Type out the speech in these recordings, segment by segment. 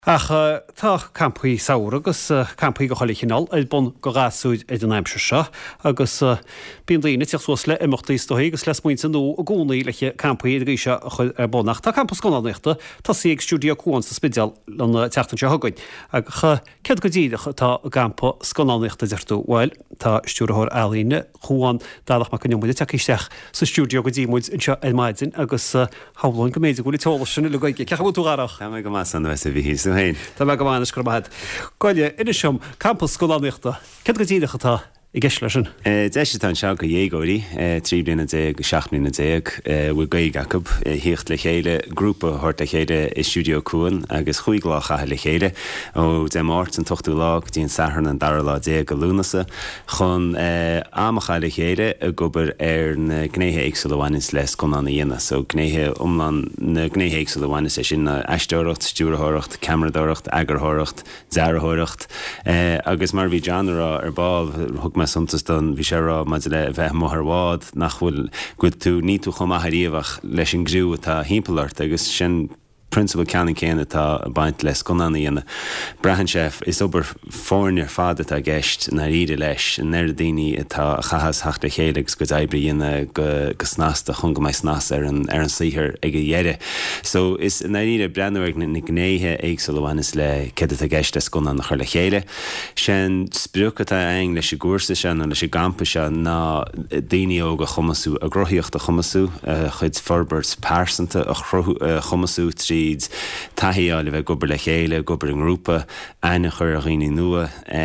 Ach tá campaí saoir agus campaí go cholichinál ag bon go gasúid ag an aimse seo agus bíon daoine teachsús le imachtaí stoí agus les muinte nó a gcónaí leiche campaí a gíise chuil ar bonnach. Tá campus gonaíochta tá sí ag stúdio cuain sa spideal an teachtan se thugaid. Ag cead go ddíideach tá campa sconáíochta deirtú bhil tá stúrathir ealaíne chuáin dáach mar connimúide teicisteach sa stúdio go ddímuid inseo maidin agus hálainn go méidir goúla teála sinna le gaige. Cecha bhú arach. Tá go más an bheits a bhí hain. Tá me go bhhaine scrumad. Coile ina sem campus scoláíochta. Cead go ddíideach atá I gceist leis sin? Deise tá seo go dhégóirí, 3 bliana déag go 6 bliana déag bhfuil gaig Jacob híocht le chéile grúpa thart le chéile I stúdio cuain agus chuiglách chatha le chéile ó de máirt an 8ú lá díon sathar an dar lá déag go lúnasa chun amacha le chéile a gobar ar na gnéthe éagsúla bhhainis les chun anna dhéana. So gnéthe umlan na gnéthe éagsúla bhhainis é sin na eistóireacht, stúrathireacht, cameradóireacht, agarthireacht, dearthireacht agus mar bhí Janra ar báil me suntas don bhí sé rá maid le bheith motharhád nach bhfuil go tú ní tú chum athíomhach leis an grú atá hímpelart agus sin principal ceann céanna tá baint les gunanna dhéanana. Breathan sef is obair fórnear fada tá gceist na ríide leis an neir daoine atá chahas heachta chéilegs go d'oibre dhéana go snásta chun go mbeidh snas ar an saothar ag dhéire. So is na ríide breanúir na gnéithe éagsúla bhhainis le céad atá gceist les gunanna chuir le chéile. Sin spruúchatá ein leis gúrsa sin leis gampa sin ná daoine óga chumasú a grothíocht a chumasú chud forbert pásanta a chumasú trí tahiáil bheith gobar le chéile, gobar an grúpa, aine chur a riine nua,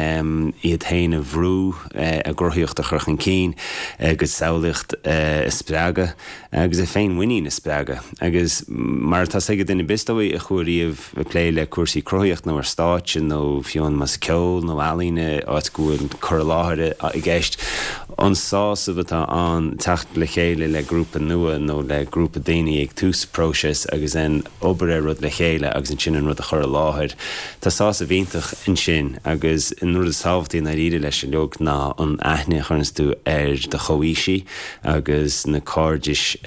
iad hain a bhrú a grothíocht a churchan cín, agus saolacht sprága, agus féin winní na sprága. Agus mar tá sagad in bistóí a chuiríomh lé le cuasaí crothaíocht nó ar stáitsin nó fion mas ceol nó ealaíne áit gúil chur láthire I gceist. An sása bhatá an techt le chéile le grúpa nua nó le grúpa daoine ag tús próses agus an obair rud le chéile agus an sin an rud a chur láthir. Tá sása bhíntach in sin agus in rud a sábhtaí na ríide leis an leog ná an aithne chuirnstú ar de choíisi agus na cordis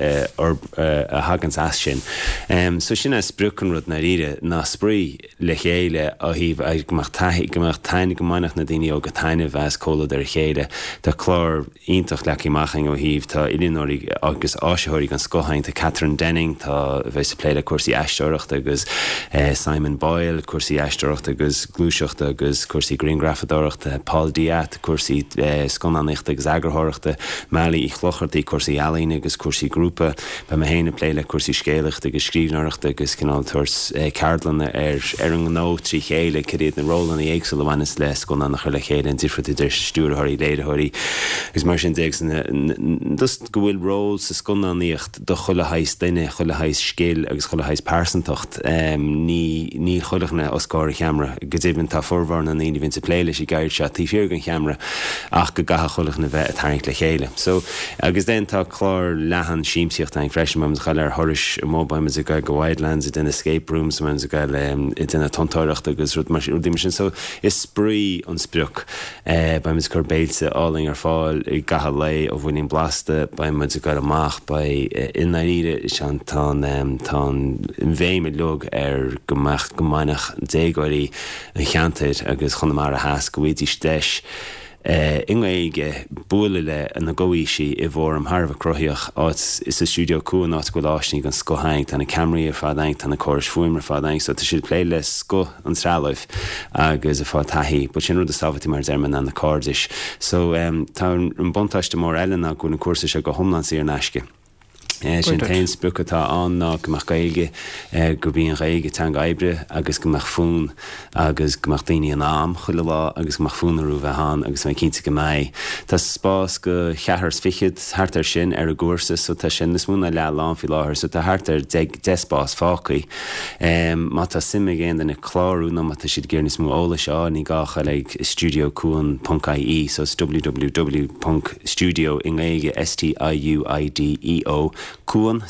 a hagans as sin. So sin a sprúcan rud na ríide ná sprí le chéile a híh ag gomach taine go mainach na daoine ó go taine bheits cóla ar chéile. Tá chlár ítach lecí maching ó híh tá Illinois agus áisiúirí gan scohain tá Catherine Denning tá bheits a pléile cuasaí eistóireacht agus Simon Boyle cuasaí eistóireacht agus glúiseacht agus cuasaí greengrafadóireacht Paul Diat cuasaí sconanaíocht agus agarthireachta Mali I chlochirtaí cuasaí ealaíne agus cuasaí grúpa ba me héna pléile cuasaí scéalacht agus scríbhneoireacht agus cinál tuairs cardlanna ar an nó trí chéile céad na rólanna éagsúla bhhainis le sconanna chuir le chéile an difriúta idir stúrathirí léirethirí agus mar sin déag dus go bhfuil ról sa sconanaíocht do chulathaid duine chulathaid scéal agus chulathaid pásantacht ní chuilechna oscáir cheamra go dtíbann tá forhharna naoine bhíonn sa pléile sí gaiir se tí fior an cheamra ach go gatha chuilechna bheith a tarraingt le chéile. So agus den tá chlár lehan síimsíocht an freisin man chaile ar thuris móbaim a gail go Wildlands I den escape rooms man gail I den tontáireacht agus rud mar sin. So is sprí an spruch ba mis chur béilse áling ar fáil I gatha lei ó bhfuin blasta ba man gail amach ba in na ríide sean tá in bhéime lug ar gomach gomainach dégóirí an cheantaid agus chun mar a heas go bhfuidí steis ingaige búla le an na goíisi I bhór am Harbh crothaíoch áit is a stúdio cuain áit go láisnig an scohaing tá na camraí ar fádaing tá na choris fuimar fádaing so tá siad plé le sco an trálaibh agus a fá taithí, but sin rud a sábhatí mar derman an na cordis. So tá an buntáiste mór eile ná go na cuasa se go thomlan ar naisce. Sin tain spruchatá an ná gomach gaige go bhíon gaige tan gaibre agus gomach fún agus gomach daoine an am chuile lá agus gomach fúnarú bheitán agus mé cinnta go maiid. Tá spás go cheathars fichiid thart ar sin ar a gúrsa so tá sin is múna le lán fi láthir so tá thart ar despás fácaí. Má tá simime géan den na chlárú nó má tá siad ggéir is mú óla seo ní gácha le studiocuan.ie so it's www.studio.stuideo cuan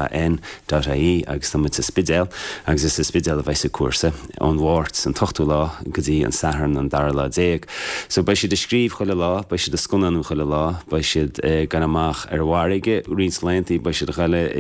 cuan.ie agus tá sa spidéil agus is sa spidéil a bheith sa cuasa an bhhart an tochtú lá go dtí an saharn an dar lá déag. So ba siad a scríb chuile lá, ba siad a sconanú chuile lá, ba siad gan amach ar bhhaige rins lentaí, ba siad a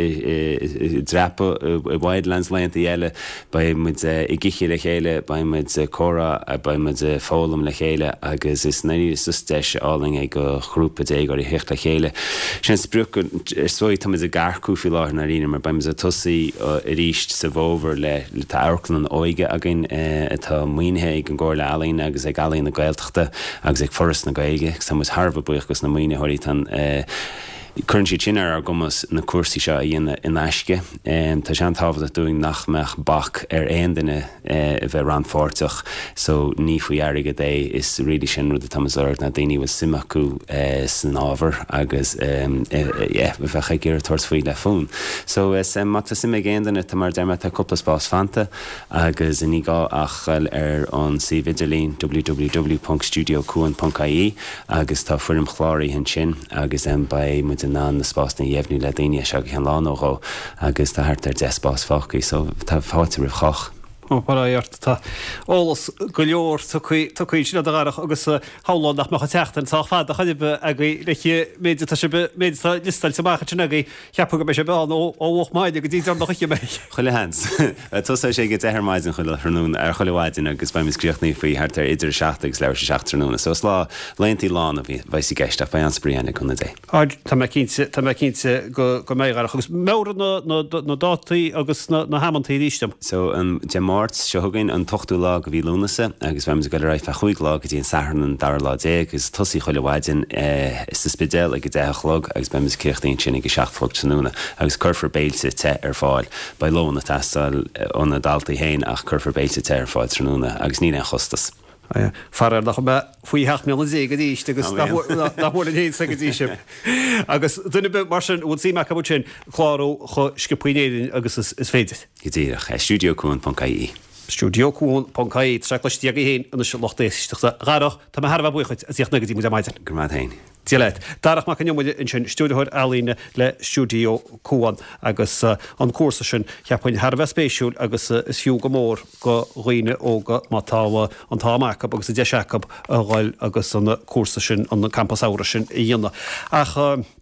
chuile drepa i Wildlands lentaí eile, ba muid i gichi le chéile, ba muid córa, ba muid fólam le chéile agus is naí susteis áling ag go chrúpa déag ar i hecht le chéile. Sin sprúch sóid tá a garcú fi láth na ríine, mar ba muid a tusaí i ríist sa bhóver le tá airclan an óige agin atá muointhe ag an ggóir le alainn agus ag alainn na gailteachta agus ag forras na gaige, sa mus Harbh buich gus na muoine thoirí tan Currently Chinnar ar gomas na cuasaí seo in aisce. Tá sé an tábhad a dúing nachmeach bach ar aondaine bheith ran fórteach, so ní faoi airige é is rilí sin rud a tamazard na daoine bhfuil simach acu san ábhar agus bheith gur tuairt faoi le fón. So mata sim aondaine tá mar derma tá copplas bás fanta agus in gá achil ar an si vidirlín www.studiocuan.ie agus tá fuirim chláirí hin sin agus ba den ná na spás na dhéhnú le daine se an lánórá agus tá thart ar 10 spás fácaí, so tá fáte rih choch. Paraíart tá ólas go leor tuí sin agarach agus háláin nach mecha teachtain tá fad a chuibe a leiche méidir listal semach sinnaí cheappa go be se beán óh maidide go dtí nach chuiche méid. Chuile hens. Tusa sé go éair maidin chuile thnún ar choileháidin agus ba miscríochnaí faoi thart ar idir 16 leir 16 so lá leontaí lána bhí bhaisi geisteach ba an spríanana chuna dé. Tá cínte go méigarach agus méra nó dátaí agus na hamantaí rístem. So an se thugann an tochtú lá go bhí lúnasa agus bheim go raibh fe chuig lá go dtíon saharn an dar lá dé agus tosaí choileháidin is sa spidéil ag go déachlog agus bheim céchtaíon sin ag 16 sanúna agus curfar béilte te ar fáil ba lóna testáil ónna daltaí héin ach curfar béilte te ar fáil sanúna agus ní an chostas. Farar nach faoi 8 milliún go díist agus bhla hé go dtí sem. Agus duna be mar sin bhil sí meach sin chláró chu scipuinéidir agus is féidir. Gidíach studiocuan.ie. Studiocuan.ie trechtí a héin an se lochtéisteachta garach tá Harbh buchaid a tíoch na go dtí mu maidin. Gur maid hain. Dialet. Darach mac an in sin stúdioir alíne le Studio Cuan agus an cuasa sin cheappain Harbh spéisiúil agus is fiú go mór go roiine óga má táha an táach agus a de seacab a gháil agus an cuasa sin an campus ára sin i dhéanana. Ach